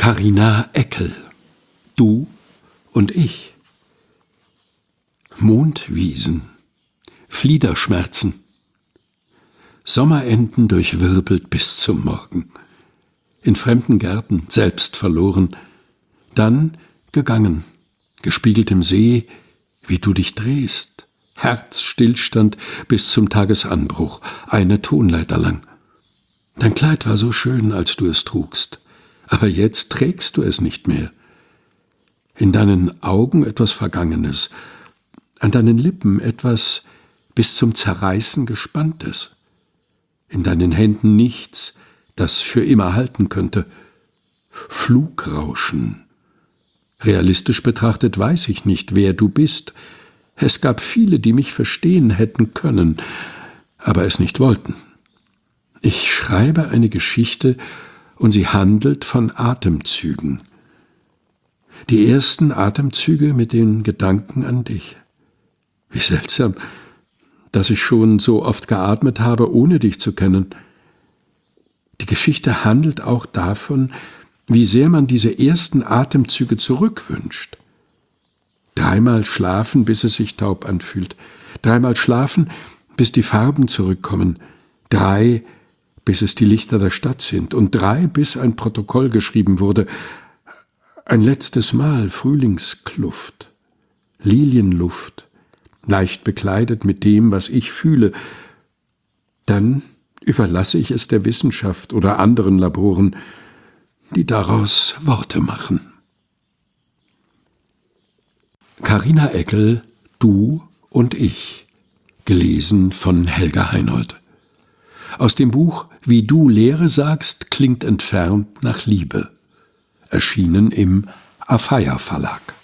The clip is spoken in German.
Carina Eckel. Du und ich. Mondwiesen, Fliederschmerzen, Sommerenten durchwirbelt bis zum Morgen, in fremden Gärten selbst verloren, dann gegangen, gespiegelt im See, wie du dich drehst, Herzstillstand bis zum Tagesanbruch, eine Tonleiter lang. Dein Kleid war so schön, als du es trugst, aber jetzt trägst du es nicht mehr. In deinen Augen etwas Vergangenes, an deinen Lippen etwas bis zum Zerreißen Gespanntes, in deinen Händen nichts, das für immer halten könnte. Flugrauschen. Realistisch betrachtet weiß ich nicht, wer du bist. Es gab viele, die mich verstehen hätten können, aber es nicht wollten. Ich schreibe eine Geschichte, und sie handelt von Atemzügen. Die ersten Atemzüge mit den Gedanken an dich. Wie seltsam, dass ich schon so oft geatmet habe, ohne dich zu kennen. Die Geschichte handelt auch davon, wie sehr man diese ersten Atemzüge zurückwünscht. 3-mal schlafen, bis es sich taub anfühlt. 3-mal schlafen, bis die Farben zurückkommen. 3, bis es die Lichter der Stadt sind. Und 3, bis ein Protokoll geschrieben wurde. Ein letztes Mal Frühlingskluft, Lilienluft, leicht bekleidet mit dem, was ich fühle. Dann überlasse ich es der Wissenschaft oder anderen Laboren, die daraus Worte machen. Carina Eckel, Du und ich. Gelesen von Helga Heinold. Aus dem Buch Wie du Lehre sagst, klingt entfernt nach Liebe. Erschienen im Afeier Verlag.